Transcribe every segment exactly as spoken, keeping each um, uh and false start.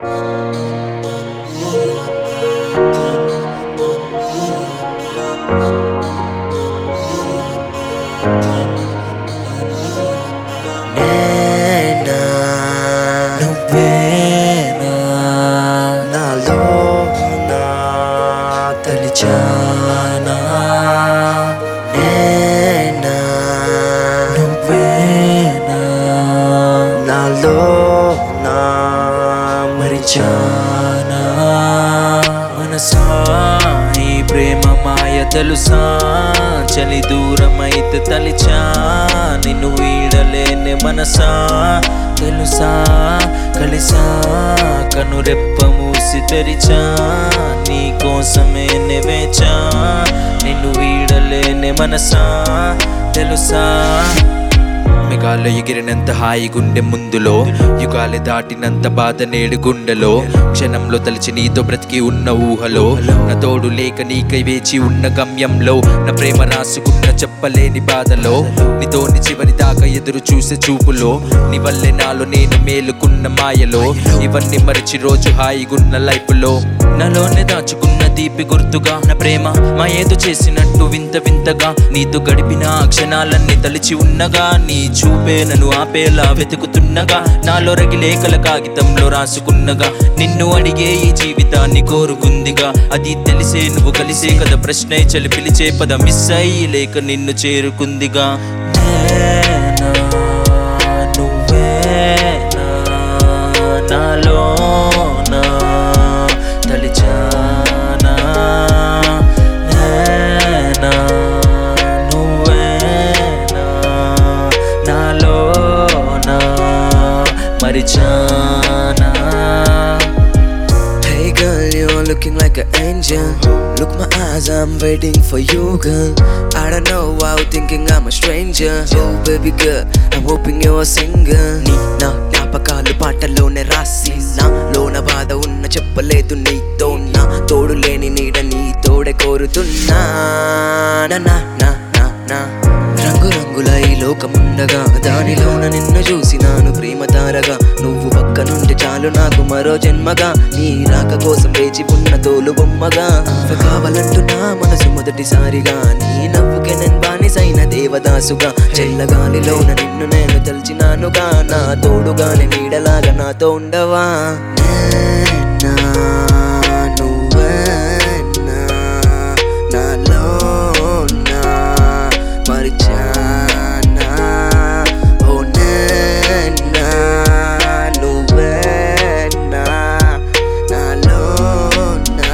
నేనా నువ్వేనా నాలోన తలిచానా నేనా నువ్వేనా నాలోన మరిచానా మనసా ఈ ప్రేమ మాయ తెలుసా చలి దూరమైతే తలిచా నిన్ను వీడలేని మనసా తెలుసా కలిసా కనురెప్ప మూసి తెరిచా నీ కోసమే నివేచా నిన్ను వీడలేని మనసా తెలుసా మెగాల్లో ఎగిరినంత హాయి గుండె ముందులో యుగాలు దాటినంత బాధ నేడు గుండెలో క్షణంలో తలిచి నీతో బ్రతికి ఉన్న ఊహలో నా తోడు లేక నీకై వేచి ఉన్న గమ్యంలో నా ప్రేమ రాసుకున్న చెప్పలేని బాధలో నీతోని చివరి దాకా ఎదురు చూసే చూపులో నీ వల్లే నాలో నేను మేలుకున్న మాయలో ఇవన్నీ మరిచి రోజు హాయిగున్న లైఫ్ లో నాలోనే దాచుకున్న దీపి గుర్తుగా నా ప్రేమ మా ఏదో చేసినట్టు వింత వింతగా నీతో గడిపిన క్షణాలన్నీ తలిచి ఉన్నగా నీ చూపే నన్ను ఆపేలా వెతుకుతున్నగా నాలో రగిలే కల కాగితంలో రాసుకున్నగా నిన్ను అడిగే ఈ జీవితాన్ని కోరుకుందిగా అది తెలిసే నువ్వు కలిసే కదా ప్రశ్నే చలి పిలిచే పద మిస్ అయ్యి లేక నిన్ను చేరుకుందిగా నేనా నువ్వేనా నాలోనా తలిచానా నేనా నువ్వేనా నాలోనా మరిచానా. Hey girl, you're looking like an angel. Look my eyes, I'm waiting for you, girl. I don't know why you're thinking I'm a stranger. Oh baby girl, I'm hoping you're single. నీ నా జ్ఞాపకాలు పాటల్లోనే రాసి నా లోన బాధ ఉన్న చెప్పలేదు నీతో నా తోడు లేని నీడ నీ తోడే కోరుతున్నా నా నా నా నా నా రంగు రంగుల ఈ లోకముండగా దానిలోన నిన్ను చూసినాను ప్రేమ తారగా నువ్వు పక్క నుండి చాలు నాకు మరో జన్మగా నీ రాక కోసం వేచి ఉన్న తోలు బొమ్మగా కావాలంటున్నా మనసు మొదటిసారిగా నీ నవ్వుకే నేను బానిసైన దేవదాసుగా చెల్లగాలిలోన నిన్ను నేను తలిచినానుగా నా తోడుగానే నీడలాగా నాతో ఉండవా నేనా నువ్వేనా నాలోనా మరిచానా ఓ నేనా నువ్వేనా నాలోనా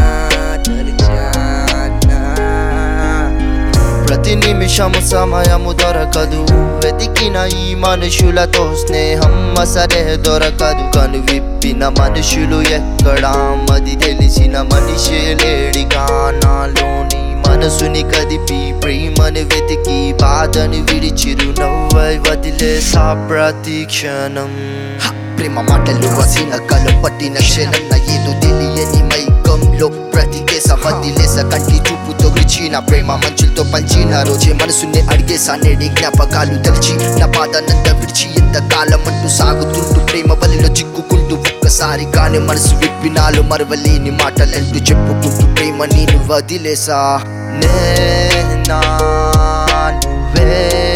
తలిచానా. ప్రతి నిమిషము సమయము దొరకదు వెతికిన ఈ మనుషులతో స్నేహం సరే దొరకదు కను విప్పిన మనుషులు ఎక్కడా మది తెలిసిన మనిషే లేడిగా నాలోని మనసుని కదిపి ప్రేమను వెతికి బాధను విడిచిరు నవ్వై వదిలేసా ప్రతి క్షణం ప్రేమ మాటలు రాసిన కలు పట్టిన క్షణం నా ఏదో తెలియని మైకంలో బ్రతికేస వదిలేస కంటి చూపుతో విడిచిన ప్రేమ మంచులతో పంచిన రోజే మనసుని అడిగేసా నేడి జ్ఞాపకాలు తెలిచి నా బాధనంత విడిచి ఎంత కాలం అంటూ సాగుతుంటూ ప్రేమ బలిలో చిక్కుకుంటూ ఒక్కసారి కానీ మనసు విప్పినాలు మరవలేని మాటలంటూ చెప్పుకుంటూ ప్రేమ నేను వదిలేసా నేనా నువ్వే